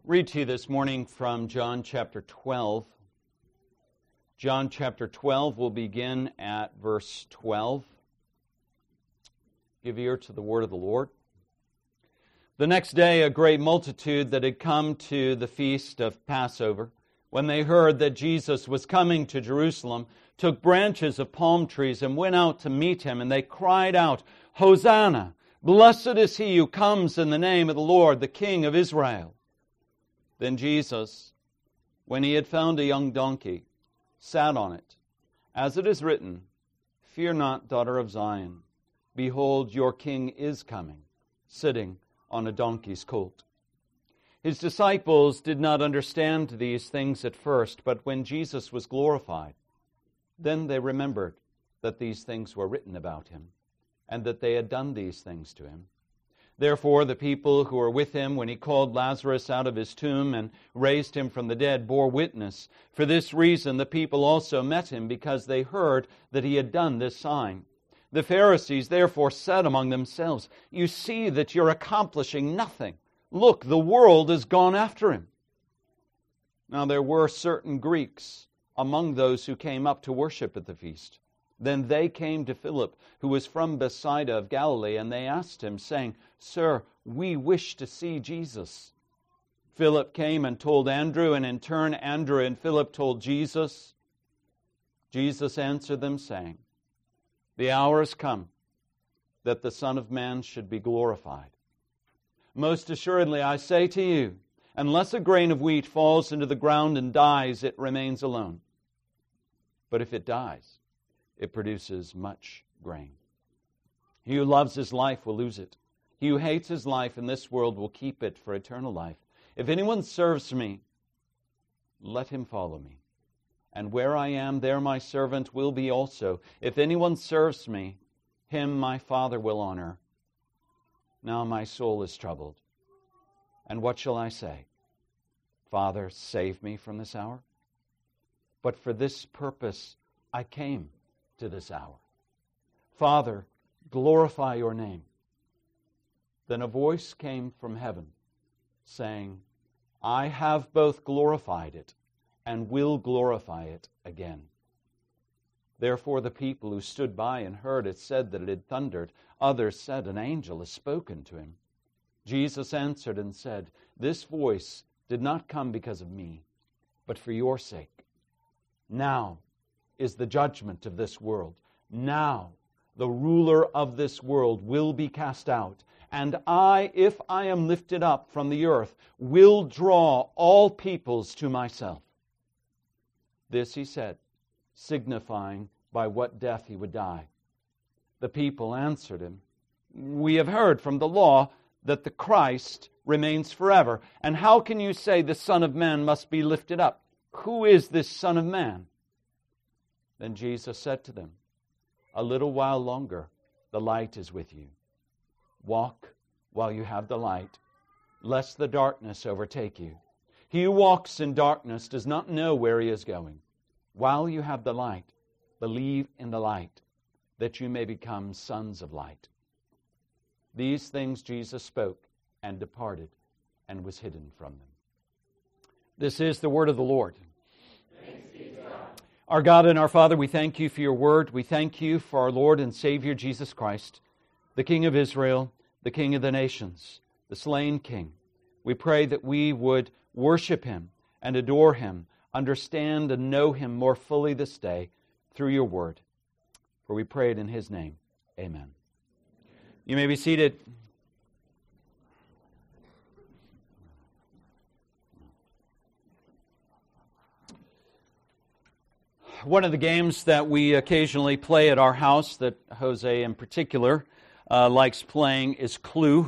Read to you this morning from John chapter 12. John chapter 12 will begin at verse 12. Give ear to the word of the Lord. The next day, a great multitude that had come to the feast of Passover, when they heard that Jesus was coming to Jerusalem, took branches of palm trees and went out to meet him, and they cried out, "Hosanna! Blessed is he who comes in the name of the Lord, the King of Israel." Then Jesus, when he had found a young donkey, sat on it, as it is written, "Fear not, daughter of Zion. Behold, your king is coming, sitting on a donkey's colt." His disciples did not understand these things at first, but when Jesus was glorified, then they remembered that these things were written about him, and that they had done these things to him. Therefore the people who were with him when he called Lazarus out of his tomb and raised him from the dead bore witness. For this reason the people also met him, because they heard that he had done this sign. The Pharisees therefore said among themselves, "You see that you're accomplishing nothing. Look, the world has gone after him." Now there were certain Greeks among those who came up to worship at the feast. Then they came to Philip, who was from Bethsaida of Galilee, and they asked him, saying, "Sir, we wish to see Jesus." Philip came and told Andrew, and in turn Andrew and Philip told Jesus. Jesus answered them, saying, "The hour has come that the Son of Man should be glorified. Most assuredly I say to you, unless a grain of wheat falls into the ground and dies, it remains alone. But if it dies, it produces much grain. He who loves his life will lose it. He who hates his life in this world will keep it for eternal life. If anyone serves me, let him follow me. And where I am, there my servant will be also. If anyone serves me, him my Father will honor. Now my soul is troubled. And what shall I say? Father, save me from this hour? But for this purpose I came to this hour. Father, glorify your name." Then a voice came from heaven, saying, "I have both glorified it and will glorify it again." Therefore the people who stood by and heard it said that it had thundered. Others said, "An angel has spoken to him." Jesus answered and said, "This voice did not come because of me, but for your sake. Now is the judgment of this world. Now the ruler of this world will be cast out. And I, if I am lifted up from the earth, will draw all peoples to myself." This he said, signifying by what death he would die. The people answered him, "We have heard from the law that the Christ remains forever. And how can you say the Son of Man must be lifted up? Who is this Son of Man?" Then Jesus said to them, "A little while longer, the light is with you. Walk while you have the light, lest the darkness overtake you. He who walks in darkness does not know where he is going. While you have the light, believe in the light, that you may become sons of light." These things Jesus spoke and departed and was hidden from them. This is the word of the Lord. Our God and our Father, we thank you for your word. We thank you for our Lord and Savior Jesus Christ, the King of Israel, the King of the nations, the slain King. We pray that we would worship him and adore him, understand and know him more fully this day through your word. For we pray it in his name. Amen. You may be seated. One of the games that we occasionally play at our house, that Jose in particular likes playing, is Clue.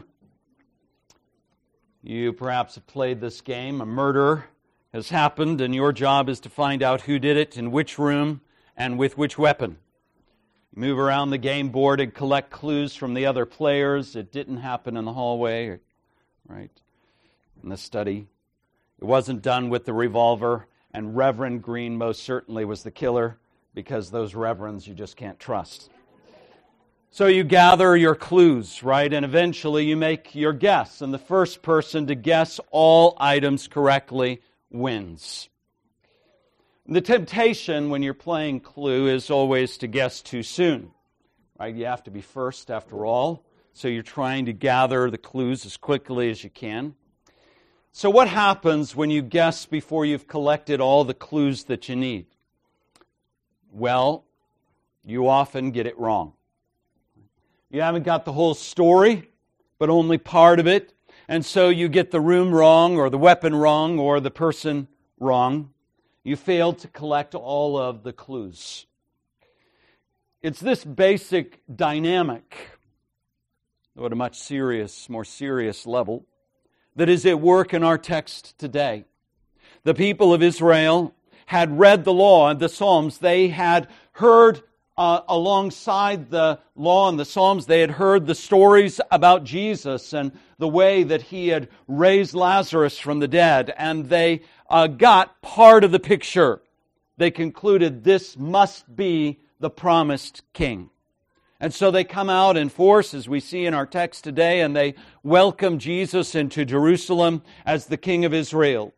You perhaps have played this game. A murder has happened, and your job is to find out who did it, in which room, and with which weapon. You move around the game board and collect clues from the other players. It didn't happen in the hallway, right, in the study. It wasn't done with the revolver. And Reverend Green most certainly was the killer, because those reverends you just can't trust. So you gather your clues, right? And eventually you make your guess. And the first person to guess all items correctly wins. The temptation when you're playing Clue is always to guess too soon, right? You have to be first after all. So you're trying to gather the clues as quickly as you can. So what happens when you guess before you've collected all the clues that you need? Well, you often get it wrong. You haven't got the whole story, but only part of it. And so you get the room wrong, or the weapon wrong, or the person wrong. You failed to collect all of the clues. It's this basic dynamic, though at a much more serious level, that is at work in our text today. The people of Israel had read the law and the Psalms. They had heard alongside the law and the Psalms, they had heard the stories about Jesus and the way that He had raised Lazarus from the dead. And they got part of the picture. They concluded this must be the promised King. And so they come out in force, as we see in our text today, and they welcome Jesus into Jerusalem as the King of Israel.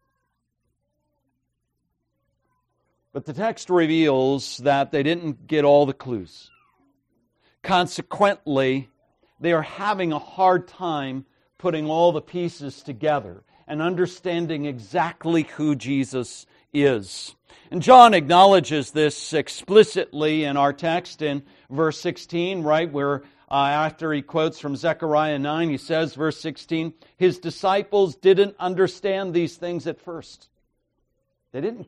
But the text reveals that they didn't get all the clues. Consequently, they are having a hard time putting all the pieces together and understanding exactly who Jesus is. And John acknowledges this explicitly in our text in verse 16, right, where after he quotes from Zechariah 9, he says, verse 16, His disciples didn't understand these things at first. They didn't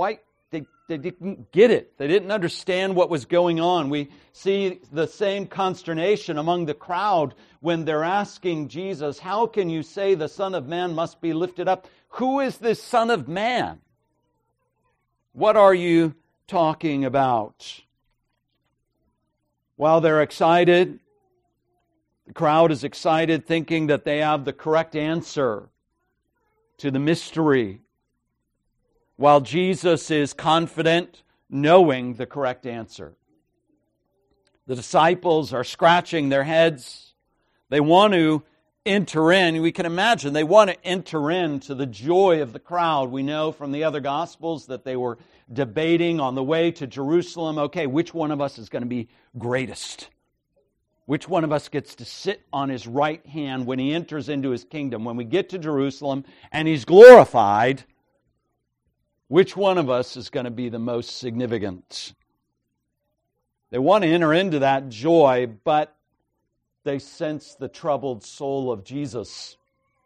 get it. They didn't understand what was going on. We see the same consternation among the crowd when they're asking Jesus, how can you say the Son of Man must be lifted up? Who is this Son of Man? What are you talking about? While they're excited, the crowd is excited, thinking that they have the correct answer to the mystery, while Jesus is confident, knowing the correct answer. The disciples are scratching their heads. They want to enter in. We can imagine they want to enter into the joy of the crowd. We know from the other Gospels that they were debating on the way to Jerusalem. Okay, which one of us is going to be greatest? Which one of us gets to sit on His right hand when He enters into His kingdom? When we get to Jerusalem and He's glorified, which one of us is going to be the most significant? They want to enter into that joy, but they sense the troubled soul of Jesus.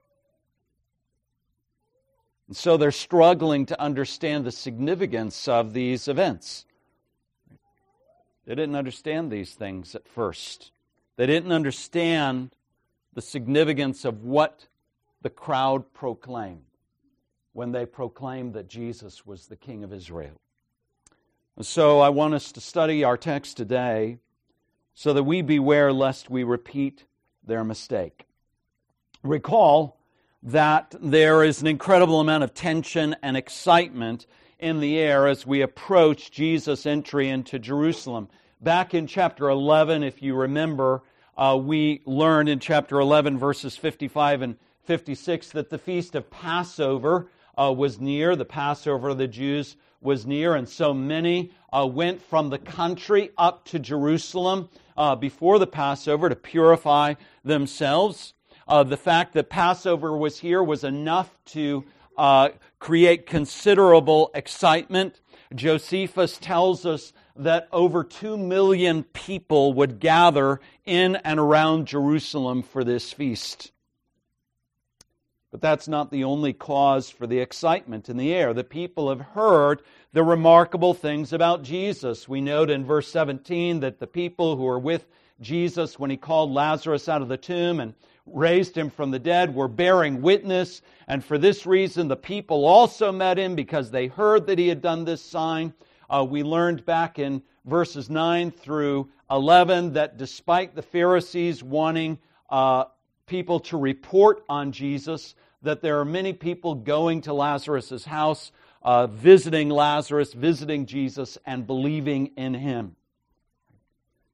And so they're struggling to understand the significance of these events. They didn't understand these things at first. They didn't understand the significance of what the crowd proclaimed when they proclaimed that Jesus was the King of Israel. And so I want us to study our text today so that we beware lest we repeat their mistake. Recall that there is an incredible amount of tension and excitement in the air as we approach Jesus' entry into Jerusalem. Back in chapter 11, if you remember, we learned in chapter 11, verses 55 and 56, that the feast of Passover was near. The Passover of the Jews was near, and so many went from the country up to Jerusalem before the Passover to purify themselves. The fact that Passover was here was enough to create considerable excitement. Josephus tells us that over 2 million people would gather in and around Jerusalem for this feast. But that's not the only cause for the excitement in the air. The people have heard the remarkable things about Jesus. We note in verse 17 that the people who were with Jesus when He called Lazarus out of the tomb and raised him from the dead were bearing witness. And for this reason, the people also met Him because they heard that He had done this sign. We learned back in verses 9 through 11 that despite the Pharisees wanting people to report on Jesus, that there are many people going to Lazarus' house, visiting Lazarus, visiting Jesus, and believing in Him.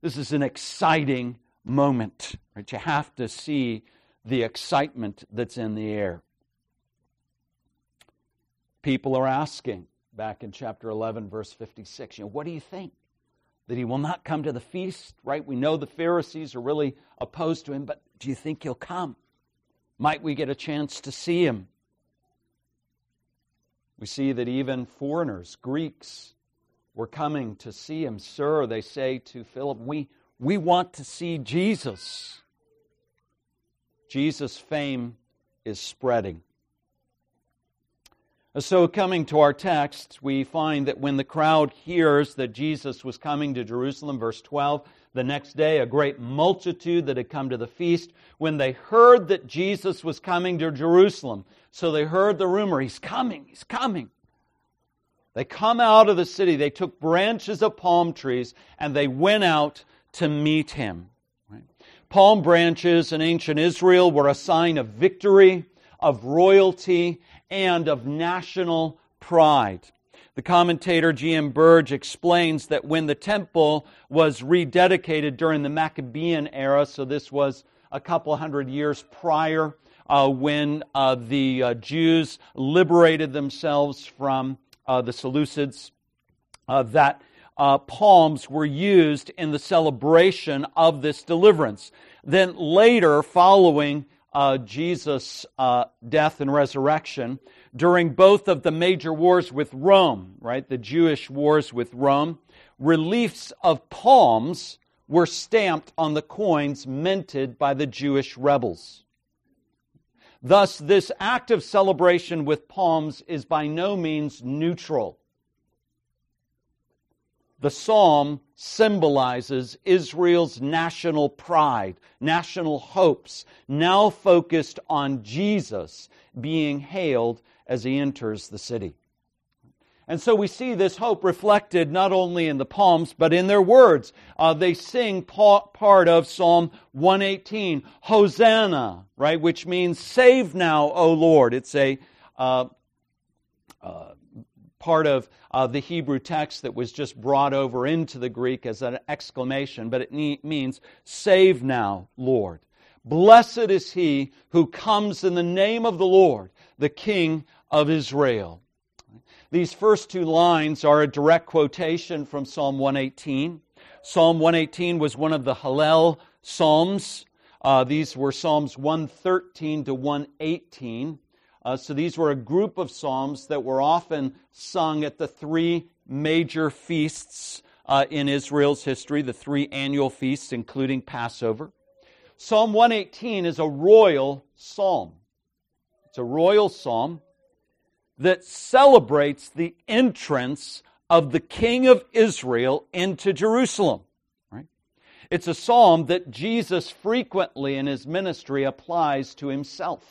This is an exciting moment. Right? You have to see the excitement that's in the air. People are asking, back in chapter 11, verse 56, what do you think? That he will not come to the feast, right? We know the Pharisees are really opposed to him, but do you think he'll come? Might we get a chance to see him? We see that even foreigners, Greeks, were coming to see him. Sir, they say to Philip, we want to see Jesus. Jesus' fame is spreading. So coming to our text, we find that when the crowd hears that Jesus was coming to Jerusalem, verse 12, the next day a great multitude that had come to the feast, when they heard that Jesus was coming to Jerusalem, so they heard the rumor, he's coming, he's coming. They come out of the city, they took branches of palm trees, and they went out to meet him. Right? Palm branches in ancient Israel were a sign of victory, of royalty, and of national pride. The commentator G.M. Burge explains that when the temple was rededicated during the Maccabean era, so this was a couple hundred years prior, when the Jews liberated themselves from the Seleucids, that palms were used in the celebration of this deliverance. Then later, following Jesus' death and resurrection, during both of the major wars with Rome, right, the Jewish wars with Rome, reliefs of palms were stamped on the coins minted by the Jewish rebels. Thus, this act of celebration with palms is by no means neutral. The psalm symbolizes Israel's national pride, national hopes, now focused on Jesus being hailed as he enters the city. And so we see this hope reflected not only in the palms, but in their words. They sing part of Psalm 118, Hosanna, right, which means save now, O Lord. It's a part of the Hebrew text that was just brought over into the Greek as an exclamation, but it means save now, Lord. Blessed is he who comes in the name of the Lord, the King of Israel. These first two lines are a direct quotation from Psalm 118. Psalm 118 was one of the Hallel Psalms. These were Psalms 113 to 118. So these were a group of psalms that were often sung at the three major feasts in Israel's history, the three annual feasts, including Passover. Psalm 118 is a royal psalm. It's a royal psalm that celebrates the entrance of the King of Israel into Jerusalem. Right? It's a psalm that Jesus frequently in his ministry applies to himself.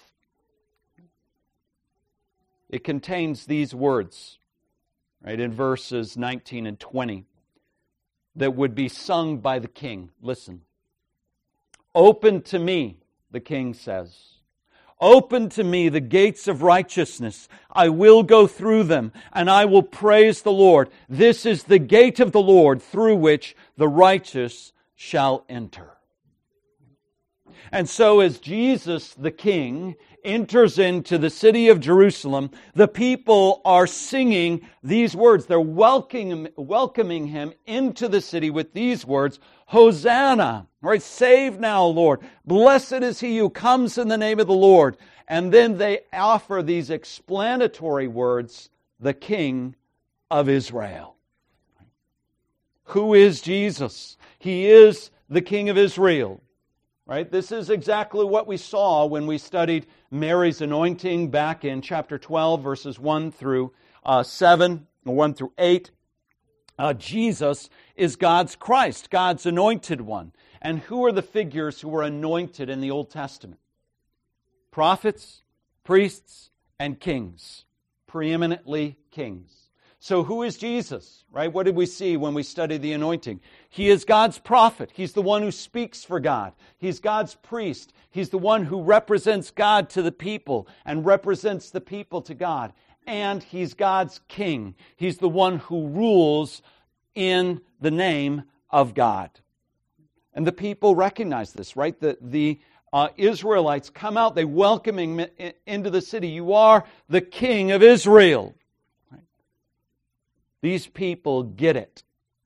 It contains these words, right, in verses 19 and 20, that would be sung by the king. Listen. Open to me, the king says. Open to me the gates of righteousness. I will go through them, and I will praise the Lord. This is the gate of the Lord, through which the righteous shall enter. And so as Jesus, the King, enters into the city of Jerusalem, the people are singing these words. They're welcoming him into the city with these words, Hosanna, right? Save now, Lord. Blessed is he who comes in the name of the Lord. And then they offer these explanatory words, the King of Israel. Who is Jesus? He is the King of Israel. Right? This is exactly what we saw when we studied Mary's anointing back in chapter 12, verses 1 through 7, or 1 through 8. Jesus is God's Christ, God's anointed one. And who are the figures who were anointed in the Old Testament? Prophets, priests, and kings. Preeminently kings. So who is Jesus, right? What did we see when we studied the anointing? He is God's prophet. He's the one who speaks for God. He's God's priest. He's the one who represents God to the people and represents the people to God. And He's God's king. He's the one who rules in the name of God. And the people recognize this, right? The Israelites come out, they welcome him into the city. You are the King of Israel. Right? These people get it.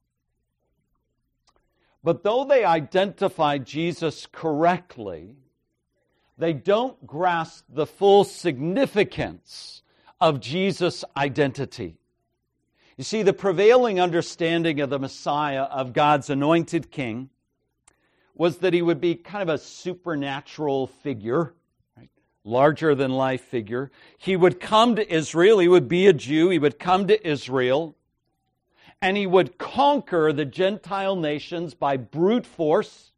But though they identify Jesus correctly, they don't grasp the full significance of Jesus' identity. You see, the prevailing understanding of the Messiah, of God's anointed king, was that he would be kind of a supernatural figure, right? Larger-than-life figure. He would come to Israel. He would be a Jew. He would come to Israel. And he would conquer the Gentile nations by brute force.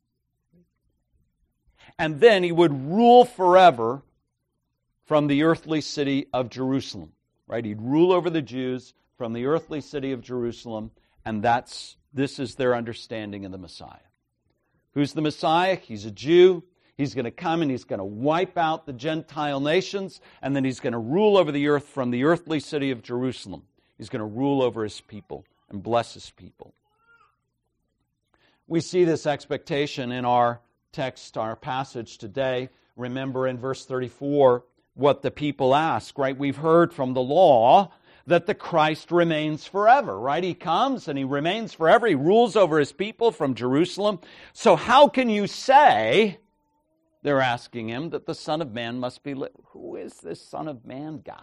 And then he would rule forever from the earthly city of Jerusalem. Right? He'd rule over the Jews from the earthly city of Jerusalem. And this is their understanding of the Messiah. Who's the Messiah? He's a Jew. He's going to come and he's going to wipe out the Gentile nations. And then he's going to rule over the earth from the earthly city of Jerusalem. He's going to rule over his people and bless his people. We see this expectation in our text, our passage today. Remember in verse 34 what the people ask, right? We've heard from the law that the Christ remains forever, right? He comes and he remains forever. He rules over his people from Jerusalem. So how can you say, they're asking him, that the Son of Man must be lit? Who is this Son of Man guy?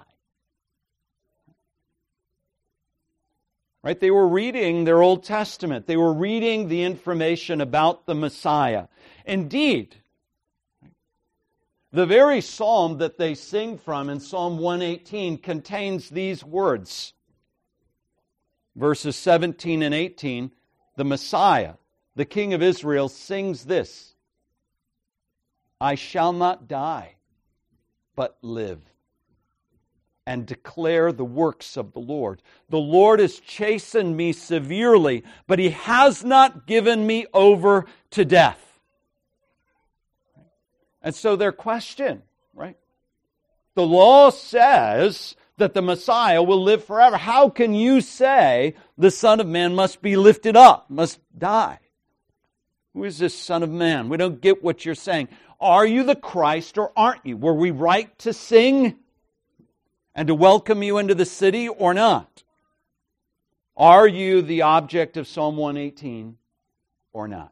Right? They were reading their Old Testament. They were reading the information about the Messiah. Indeed, the very psalm that they sing from in Psalm 118 contains these words. Verses 17 and 18, the Messiah, the King of Israel, sings this: I shall not die, but live, and declare the works of the Lord. The Lord has chastened me severely, but He has not given me over to death. And so their question, right? The law says that the Messiah will live forever. How can you say the Son of Man must be lifted up, must die? Who is this Son of Man? We don't get what you're saying. Are you the Christ or aren't you? Were we right to sing and to welcome you into the city or not? Are you the object of Psalm 118 or not?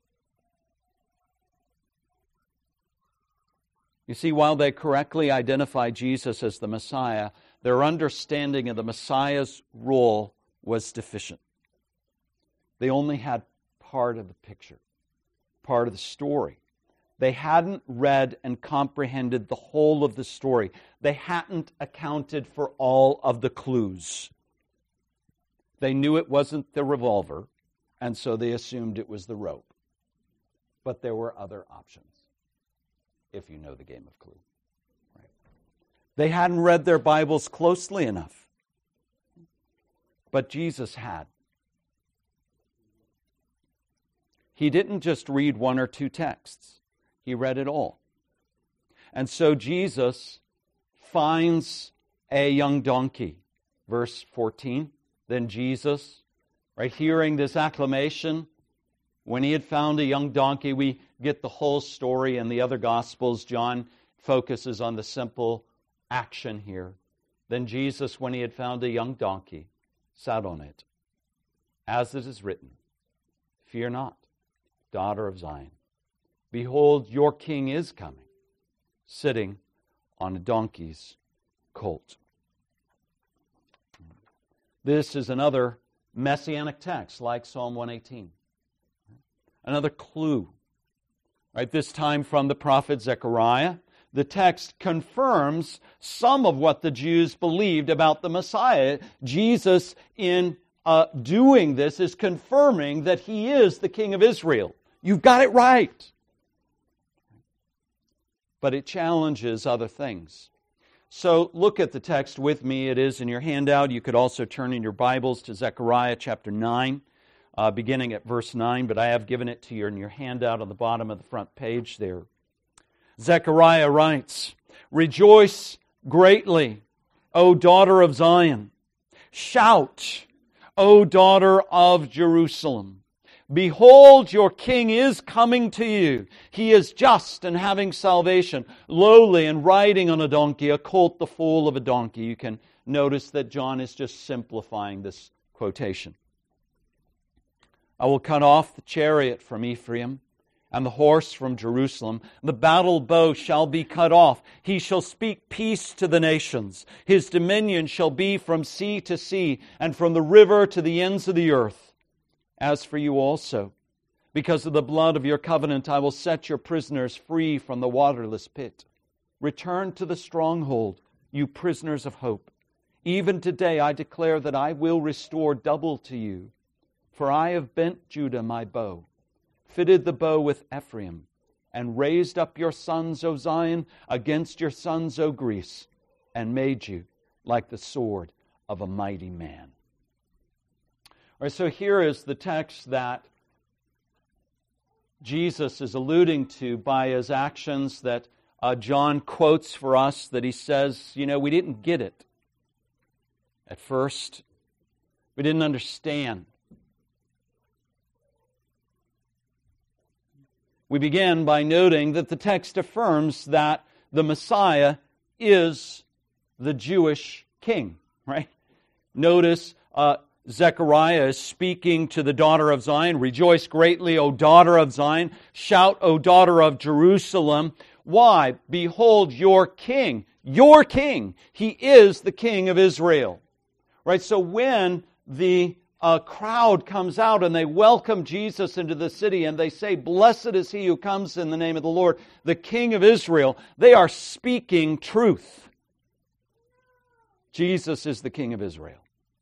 You see, while they correctly identify Jesus as the Messiah, their understanding of the Messiah's role was deficient. They only had part of the picture, part of the story. They hadn't read and comprehended the whole of the story. They hadn't accounted for all of the clues. They knew it wasn't the revolver, and so they assumed it was the rope. But there were other options, if you know the game of Clue. Right? They hadn't read their Bibles closely enough. But Jesus had. He didn't just read one or two texts. He read it all. And so Jesus finds a young donkey. Verse 14, then Jesus, right, hearing this acclamation, when he had found a young donkey, we get the whole story in the other Gospels. John focuses on the simple action here. Then Jesus, when he had found a young donkey, sat on it. As it is written, fear not, daughter of Zion. Behold, your king is coming, sitting on a donkey's colt. This is another messianic text like Psalm 118. Another clue. Right, this time from the prophet Zechariah. The text confirms some of what the Jews believed about the Messiah. Jesus, in doing this, is confirming that He is the King of Israel. You've got it right. But it challenges other things. So look at the text with me. It is in your handout. You could also turn in your Bibles to Zechariah chapter 9, beginning at verse 9, but I have given it to you in your handout on the bottom of the front page there. Zechariah writes, rejoice greatly, O daughter of Zion. Shout, O daughter of Jerusalem. Behold, your king is coming to you. He is just and having salvation, lowly and riding on a donkey, a colt, the foal of a donkey. You can notice that John is just simplifying this quotation. I will cut off the chariot from Ephraim and the horse from Jerusalem. The battle bow shall be cut off. He shall speak peace to the nations. His dominion shall be from sea to sea and from the river to the ends of the earth. As for you also, because of the blood of your covenant, I will set your prisoners free from the waterless pit. Return to the stronghold, you prisoners of hope. Even today I declare that I will restore double to you. For I have bent Judah my bow, fitted the bow with Ephraim, and raised up your sons, O Zion, against your sons, O Greece, and made you like the sword of a mighty man. All right, so here is the text that Jesus is alluding to by his actions that John quotes for us, that he says, we didn't get it at first. We didn't understand. We begin by noting that the text affirms that the Messiah is the Jewish king, right? Notice Zechariah is speaking to the daughter of Zion. Rejoice greatly, O daughter of Zion. Shout, O daughter of Jerusalem. Why? Behold your king. Your king. He is the king of Israel. Right? So when the crowd comes out and they welcome Jesus into the city and they say, blessed is he who comes in the name of the Lord, the King of Israel, they are speaking truth. Jesus is the King of Israel.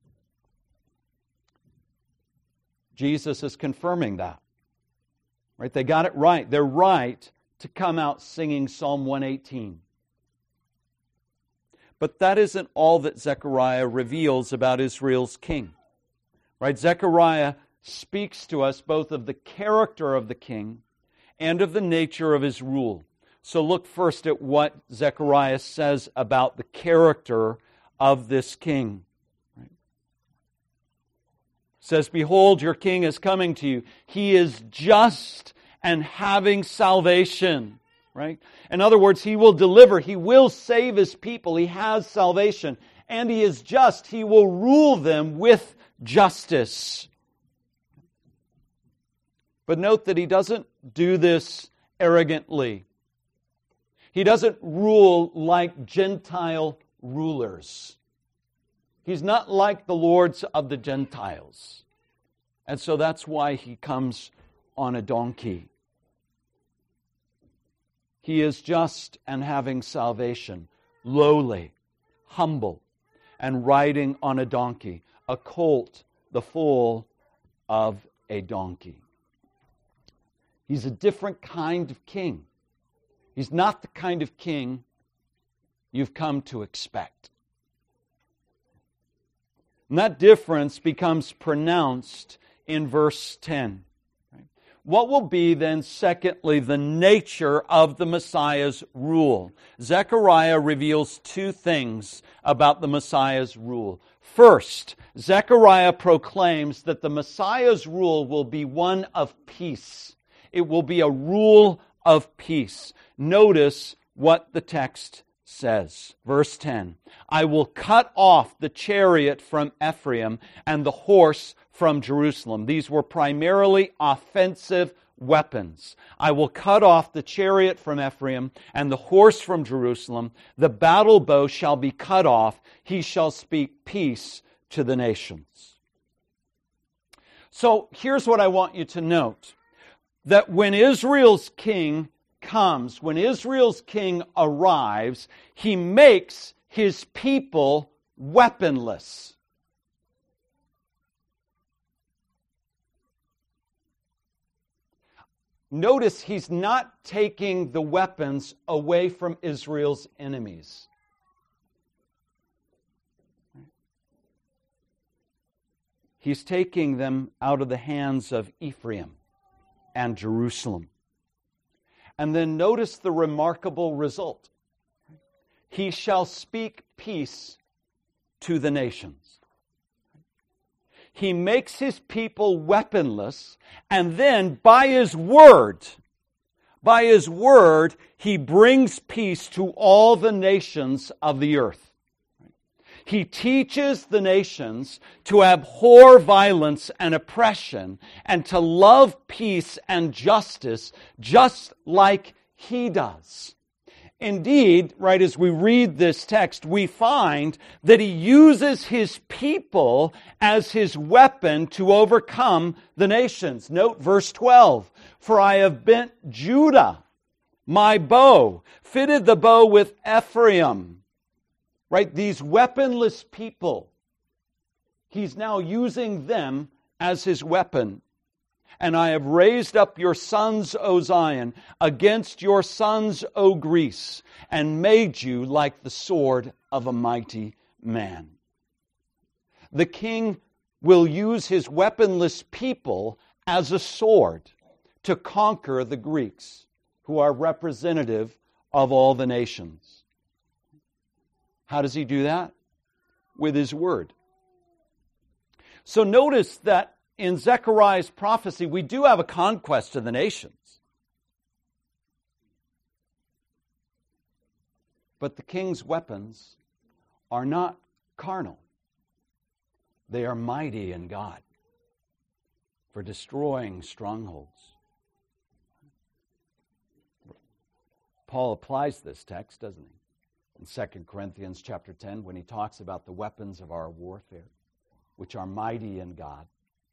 Jesus is confirming that. Right? They got it right. They're right to come out singing Psalm 118. But that isn't all that Zechariah reveals about Israel's king. Right? Zechariah speaks to us both of the character of the king and of the nature of his rule. So look first at what Zechariah says about the character of this king. Right? It says, behold, your king is coming to you. He is just and having salvation. Right? In other words, he will deliver. He will save his people. He has salvation. And he is just. He will rule them with justice. But note that he doesn't do this arrogantly. He doesn't rule like Gentile rulers. He's not like the lords of the Gentiles. And so that's why he comes on a donkey. He is just and having salvation, lowly, humble, and riding on a donkey, a colt, the foal of a donkey. He's a different kind of king. He's not the kind of king you've come to expect. And that difference becomes pronounced in verse 10. What will be then, secondly, the nature of the Messiah's rule? Zechariah reveals two things about the Messiah's rule. First, Zechariah proclaims that the Messiah's rule will be one of peace. It will be a rule of peace. Notice what the text says. Verse 10, I will cut off the chariot from Ephraim and the horse from Jerusalem. These were primarily offensive weapons. I will cut off the chariot from Ephraim and the horse from Jerusalem. The battle bow shall be cut off. He shall speak peace to the nations. So here's what I want you to note. That when Israel's king comes, when Israel's king arrives, he makes his people weaponless. Notice he's not taking the weapons away from Israel's enemies. He's taking them out of the hands of Ephraim and Jerusalem. And then notice the remarkable result. He shall speak peace to the nations. He makes His people weaponless, and then by His word, He brings peace to all the nations of the earth. He teaches the nations to abhor violence and oppression and to love peace and justice just like He does. Indeed, right as we read this text, we find that He uses His people as His weapon to overcome the nations. Note verse 12. For I have bent Judah, my bow, fitted the bow with Ephraim. Right, these weaponless people, He's now using them as His weapon. And I have raised up your sons, O Zion, against your sons, O Greece, and made you like the sword of a mighty man. The king will use his weaponless people as a sword to conquer the Greeks, who are representative of all the nations. How does He do that? With His word. So notice that in Zechariah's prophecy, we do have a conquest of the nations. But the king's weapons are not carnal. They are mighty in God for destroying strongholds. Paul applies this text, doesn't he? In 2 Corinthians chapter 10, when he talks about the weapons of our warfare, which are mighty in God.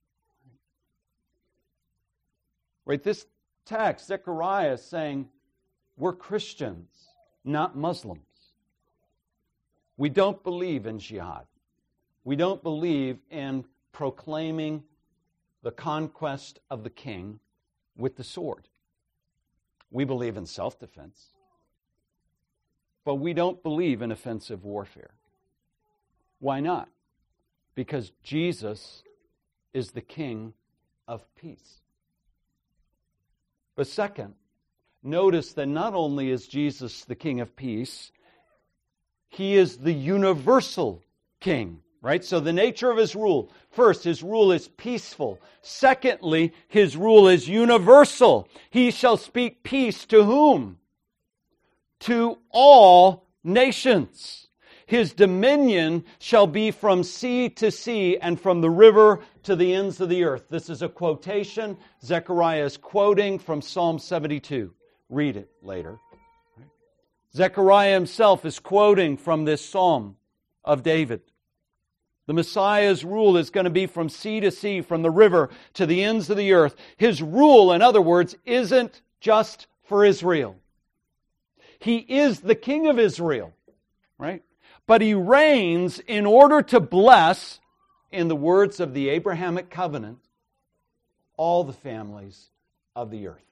Right, this text, Zechariah is saying, we're Christians, not Muslims. We don't believe in jihad. We don't believe in proclaiming the conquest of the king with the sword. We believe in self-defense. But we don't believe in offensive warfare. Why not? Because Jesus is the King of peace. But second, notice that not only is Jesus the King of peace, He is the universal King, right? So the nature of His rule. First, His rule is peaceful. Secondly, His rule is universal. He shall speak peace to whom? To all nations. His dominion shall be from sea to sea and from the river to the ends of the earth. This is a quotation. Zechariah is quoting from Psalm 72. Read it later. Zechariah himself is quoting from this psalm of David. The Messiah's rule is going to be from sea to sea, from the river to the ends of the earth. His rule, in other words, isn't just for Israel. He is the King of Israel, right? But He reigns in order to bless, in the words of the Abrahamic covenant, all the families of the earth.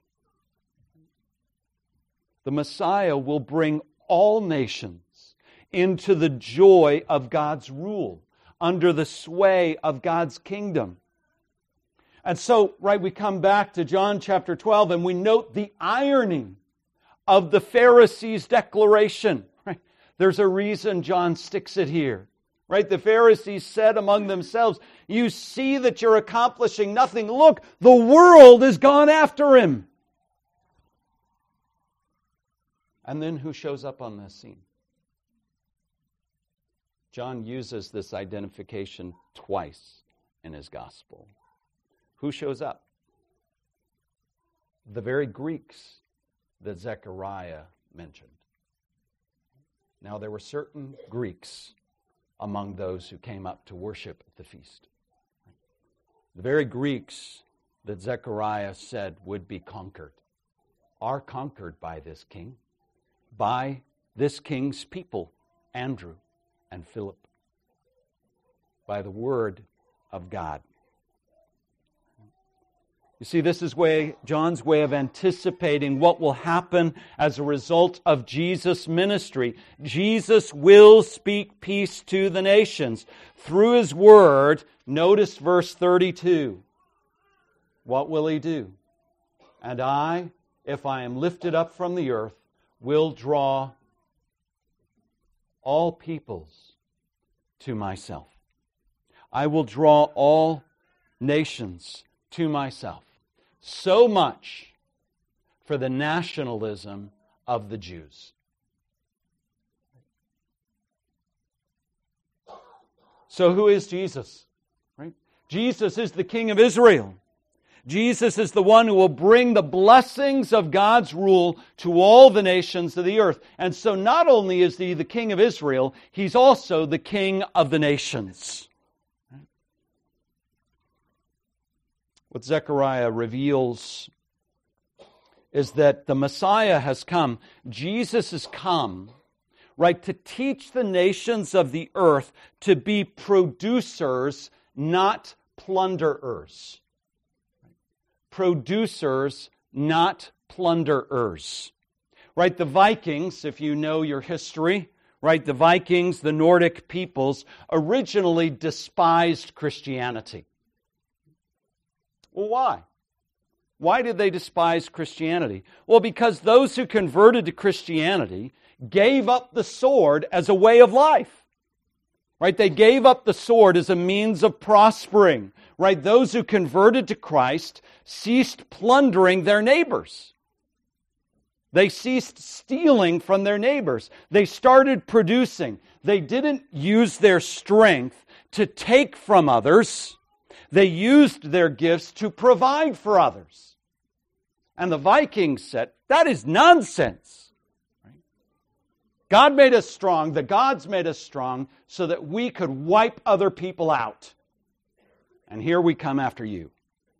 The Messiah will bring all nations into the joy of God's rule, under the sway of God's kingdom. And so, right, we come back to John chapter 12 and we note the irony of the Pharisees' declaration. Right? There's a reason John sticks it here. Right? The Pharisees said among themselves, you see that you're accomplishing nothing. Look, the world has gone after Him. And then who shows up on the scene? John uses this identification twice in his gospel. Who shows up? The very Greeks that Zechariah mentioned. Now, there were certain Greeks among those who came up to worship at the feast. The very Greeks that Zechariah said would be conquered are conquered by this king, by this king's people, Andrew and Philip, by the word of God. You see, this is John's way of anticipating what will happen as a result of Jesus' ministry. Jesus will speak peace to the nations through His word. Notice verse 32. What will He do? And I, if I am lifted up from the earth, will draw all peoples to myself. I will draw all nations to myself. So much for the nationalism of the Jews. So who is Jesus? Right? Jesus is the King of Israel. Jesus is the one who will bring the blessings of God's rule to all the nations of the earth. And so not only is He the King of Israel, He's also the King of the nations. What Zechariah reveals is that the Messiah has come. Jesus has come, right, to teach the nations of the earth to be producers, not plunderers. Producers, not plunderers. Right, the Vikings, if you know your history, right, the Vikings, the Nordic peoples, originally despised Christianity. Well, why? Why did they despise Christianity? Well, because those who converted to Christianity gave up the sword as a way of life. Right? They gave up the sword as a means of prospering. Right? Those who converted to Christ ceased plundering their neighbors. They ceased stealing from their neighbors. They started producing. They didn't use their strength to take from others. They used their gifts to provide for others. And the Vikings said, that is nonsense. God made us strong, the gods made us strong, so that we could wipe other people out. And here we come after you.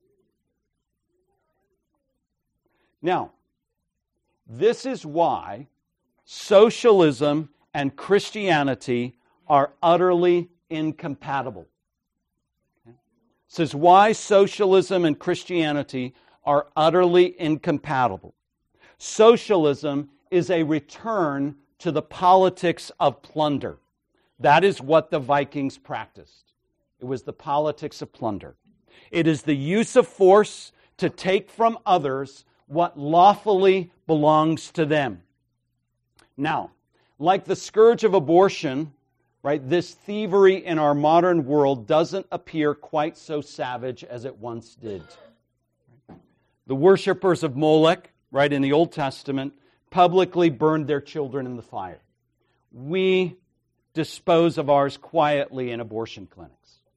Now, this is why socialism and Christianity are utterly incompatible. This is why socialism and Christianity are utterly incompatible. Socialism is a return to the politics of plunder. That is what the Vikings practiced. It was the politics of plunder. It is the use of force to take from others what lawfully belongs to them. Now, like the scourge of abortion, right, this thievery in our modern world doesn't appear quite so savage as it once did. The worshipers of Molech, right, in the Old Testament, publicly burned their children in the fire. We dispose of ours quietly in abortion clinics.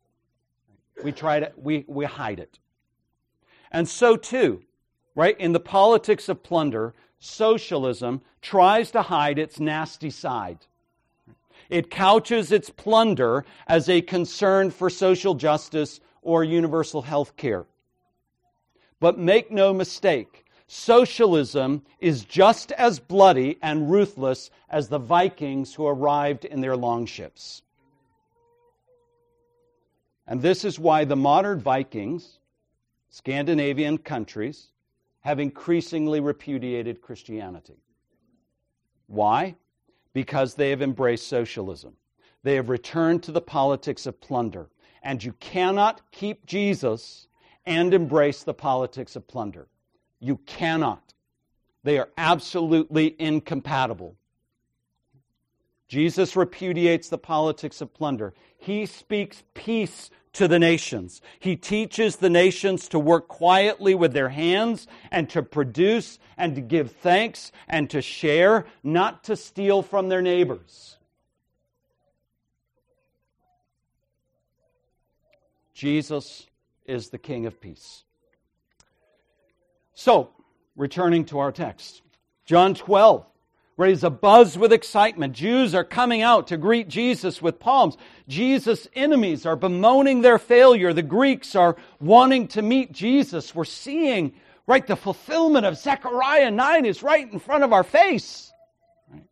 We hide it. And so too, right, in the politics of plunder, socialism tries to hide its nasty side. It couches its plunder as a concern for social justice or universal health care. But make no mistake, socialism is just as bloody and ruthless as the Vikings who arrived in their longships. And this is why the modern Vikings, Scandinavian countries, have increasingly repudiated Christianity. Why? Because they have embraced socialism. They have returned to the politics of plunder. And you cannot keep Jesus and embrace the politics of plunder. You cannot. They are absolutely incompatible. Jesus repudiates the politics of plunder. He speaks peace to the nations. He teaches the nations to work quietly with their hands and to produce and to give thanks and to share, not to steal from their neighbors. Jesus is the King of peace. So, returning to our text, John 12. Raise a buzz with excitement. Jews are coming out to greet Jesus with palms. Jesus' enemies are bemoaning their failure. The Greeks are wanting to meet Jesus. We're seeing, right, the fulfillment of Zechariah 9 is right in front of our face. Right?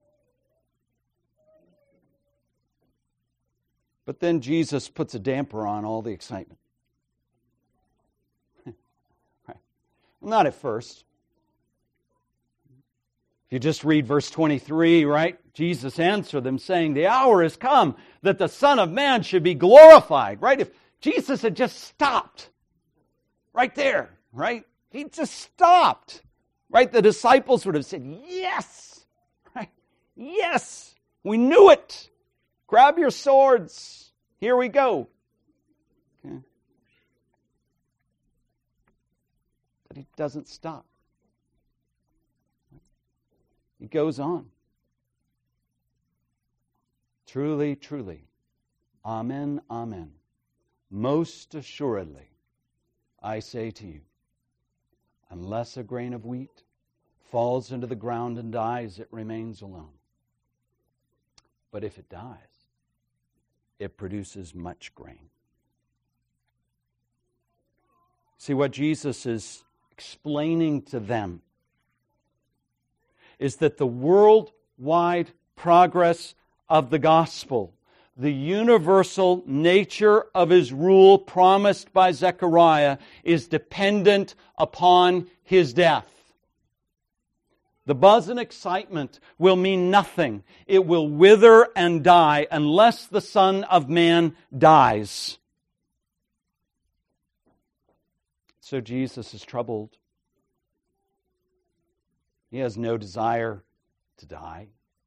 But then Jesus puts a damper on all the excitement. Right. Well, not at first. If you just read verse 23, right? Jesus answered them saying, the hour has come that the Son of Man should be glorified, right? If Jesus had just stopped right there, right? He just stopped, right? The disciples would have said, yes, right? Yes, we knew it. Grab your swords. Here we go. he doesn't stop. He goes on. Truly, truly, amen, amen. Most assuredly, I say to you, unless a grain of wheat falls into the ground and dies, it remains alone. But if it dies, it produces much grain. See, what Jesus is explaining to them is that the worldwide progress of the gospel, the universal nature of His rule promised by Zechariah, is dependent upon His death. The buzz and excitement will mean nothing. It will wither and die unless the Son of Man dies. So Jesus is troubled. He has no desire to die.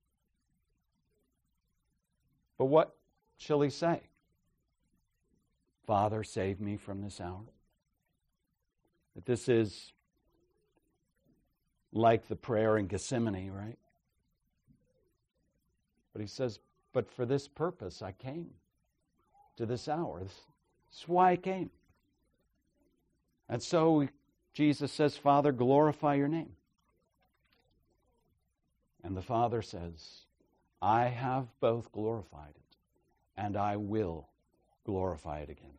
But what shall He say? Father, save me from this hour. That this is like the prayer in Gethsemane, right? But He says, but for this purpose I came to this hour. This is why I came. And so Jesus says, Father, glorify your name. And the Father says, I have both glorified it, and I will glorify it again.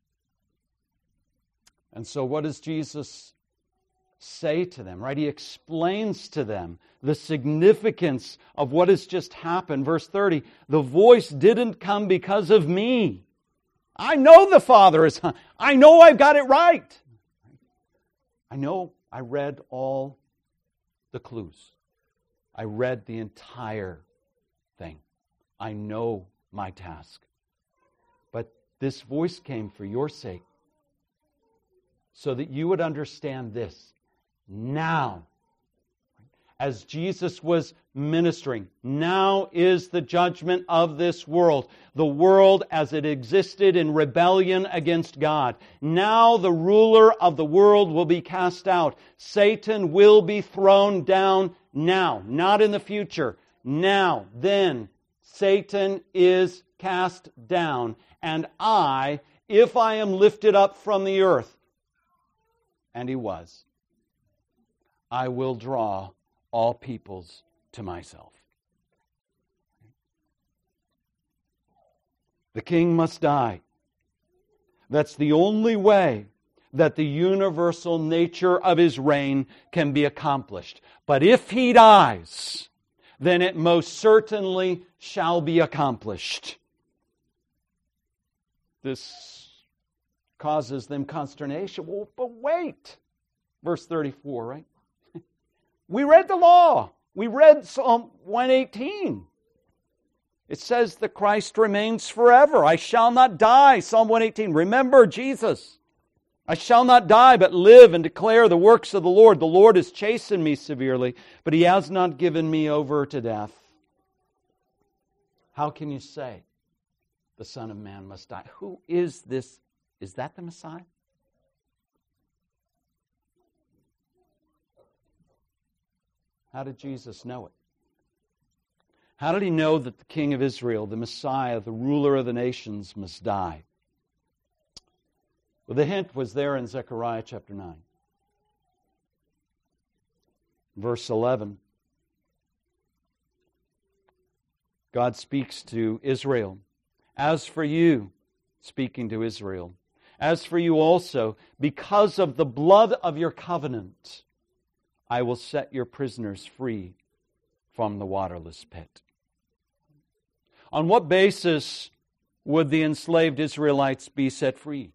And so what does Jesus say to them, right? He explains to them the significance of what has just happened. Verse 30, the voice didn't come because of me. I know the Father is, I know I've got it right. I know I read all the clues. I read the entire thing. I know my task. But this voice came for your sake, so that you would understand this. Now, as Jesus was ministering, now is the judgment of this world. The world as it existed in rebellion against God. Now the ruler of the world will be cast out. Satan will be thrown down now, not in the future. Now, then, Satan is cast down. And I, if I am lifted up from the earth, and He was, I will draw all peoples to myself. The king must die. That's the only way that the universal nature of His reign can be accomplished. But if He dies, then it most certainly shall be accomplished. This causes them consternation. Well, but wait. Verse 34, right? We read the law. We read Psalm 118. It says that Christ remains forever. I shall not die. Psalm 118. Remember Jesus. I shall not die, but live and declare the works of the Lord. The Lord has chastened me severely, but He has not given me over to death. How can you say the Son of Man must die? Who is this? Is that the Messiah? How did Jesus know it? How did He know that the King of Israel, the Messiah, the ruler of the nations, must die? Well, the hint was there in Zechariah chapter 9. Verse 11. God speaks to Israel. As for you, speaking to Israel, as for you also, because of the blood of your covenant, I will set your prisoners free from the waterless pit. On what basis would the enslaved Israelites be set free?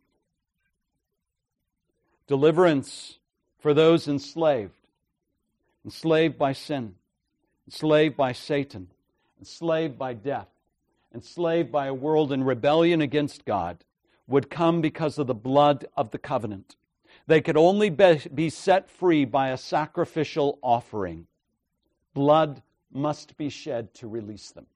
Deliverance for those enslaved by sin, enslaved by Satan, enslaved by death, enslaved by a world in rebellion against God, would come because of the blood of the covenant. They could only be set free by a sacrificial offering. Blood must be shed to release them.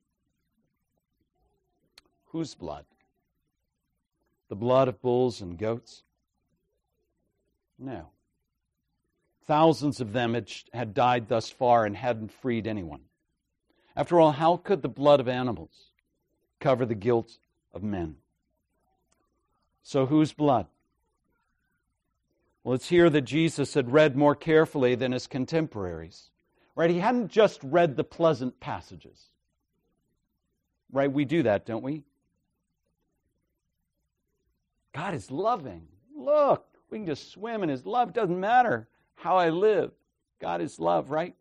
Whose blood? The blood of bulls and goats? No. Thousands of them had died thus far and hadn't freed anyone. After all, how could the blood of animals cover the guilt of men? So whose blood? Well, it's here that Jesus had read more carefully than his contemporaries. Right? He hadn't just read the pleasant passages. Right? We do that, don't we? God is loving. Look, we can just swim in His love. It doesn't matter how I live. God is love, right?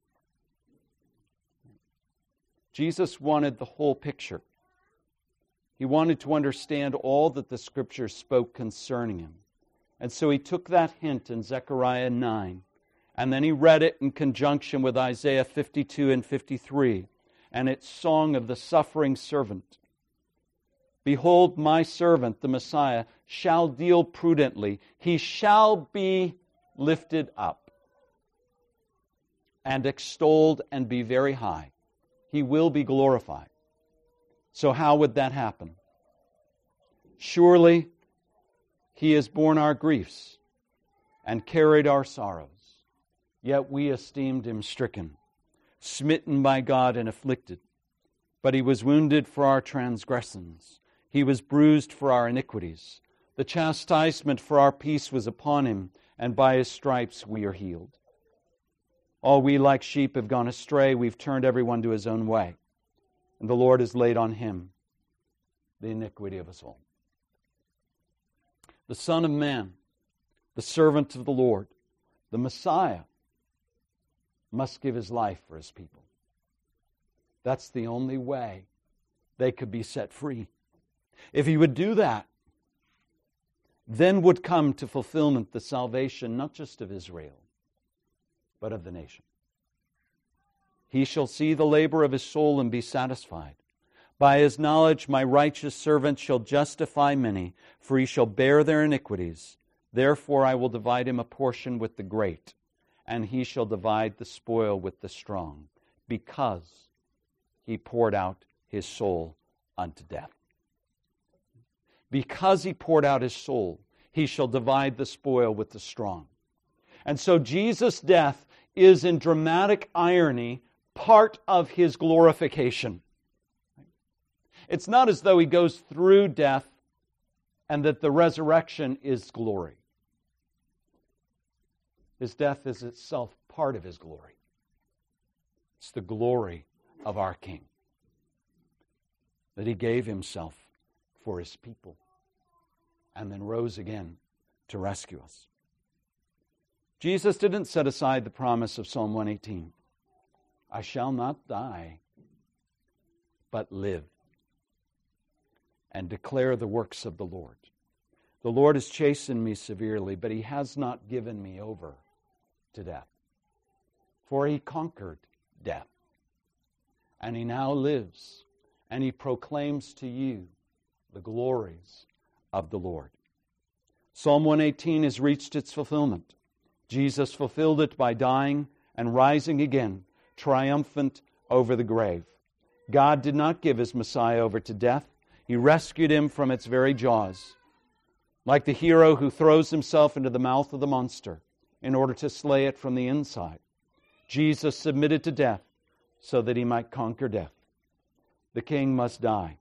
Jesus wanted the whole picture. He wanted to understand all that the Scriptures spoke concerning Him. And so He took that hint in Zechariah 9, and then He read it in conjunction with Isaiah 52 and 53, and its song of the suffering servant. Behold, my servant, the Messiah, shall deal prudently. He shall be lifted up and extolled and be very high. He will be glorified. So how would that happen? Surely He has borne our griefs and carried our sorrows. Yet we esteemed Him stricken, smitten by God and afflicted. But He was wounded for our transgressions. He was bruised for our iniquities. The chastisement for our peace was upon Him, and by His stripes we are healed. All we like sheep have gone astray. We've turned everyone to his own way. And the Lord has laid on Him the iniquity of us all. The Son of Man, the servant of the Lord, the Messiah, must give His life for His people. That's the only way they could be set free. If He would do that, then would come to fulfillment the salvation not just of Israel, but of the nation. He shall see the labor of His soul and be satisfied. By His knowledge my righteous servant shall justify many, for he shall bear their iniquities. Therefore I will divide him a portion with the great, and he shall divide the spoil with the strong, because he poured out his soul unto death. Because he poured out his soul, he shall divide the spoil with the strong. And so Jesus' death is, in dramatic irony, part of His glorification. It's not as though He goes through death and that the resurrection is glory. His death is itself part of His glory. It's the glory of our King, that He gave Himself for His people and then rose again to rescue us. Jesus didn't set aside the promise of Psalm 118. I shall not die, but live and declare the works of the Lord. The Lord has chastened me severely, but He has not given me over to death. For He conquered death, and He now lives, and He proclaims to you the glories of the Lord. Psalm 118 has reached its fulfillment. Jesus fulfilled it by dying and rising again, triumphant over the grave. God did not give His Messiah over to death. He rescued Him from its very jaws. Like the hero who throws himself into the mouth of the monster in order to slay it from the inside, Jesus submitted to death so that He might conquer death. The King must die.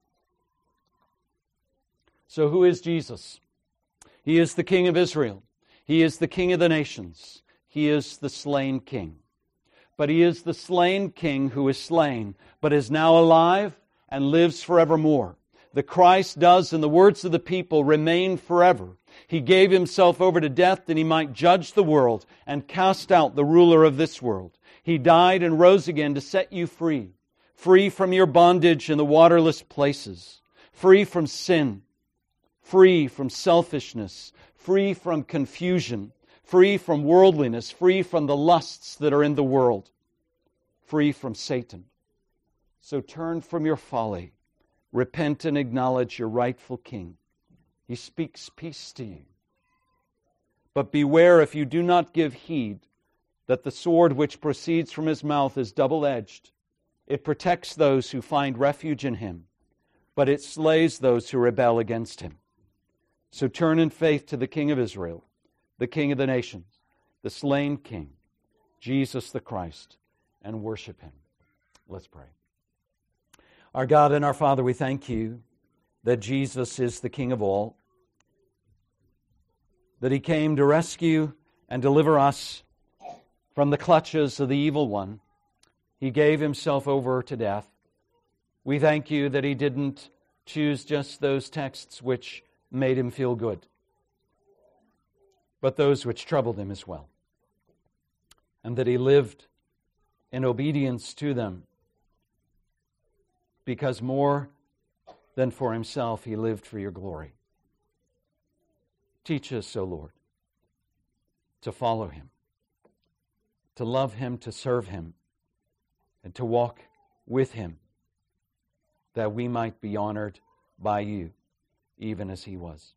So who is Jesus? He is the King of Israel. He is the King of the nations. He is the slain King. But He is the slain King who is slain, but is now alive and lives forevermore. The Christ does, in the words of the people, remain forever. He gave Himself over to death that He might judge the world and cast out the ruler of this world. He died and rose again to set you free. Free from your bondage in the waterless places. Free from sin. Free from selfishness. Free from confusion. Free from worldliness. Free from the lusts that are in the world. Free from Satan. So turn from your folly. Repent and acknowledge your rightful King. He speaks peace to you. But beware if you do not give heed that the sword which proceeds from His mouth is double-edged. It protects those who find refuge in Him, but it slays those who rebel against Him. So turn in faith to the King of Israel, the King of the nations, the slain King, Jesus the Christ, and worship Him. Let's pray. Our God and our Father, we thank You that Jesus is the King of all, that He came to rescue and deliver us from the clutches of the evil one. He gave Himself over to death. We thank You that He didn't choose just those texts which made Him feel good, but those which troubled Him as well, and that He lived in obedience to them, because more than for Himself, He lived for Your glory. Teach us, O Lord, to follow Him, to love Him, to serve Him, and to walk with Him, that we might be honored by You, even as He was.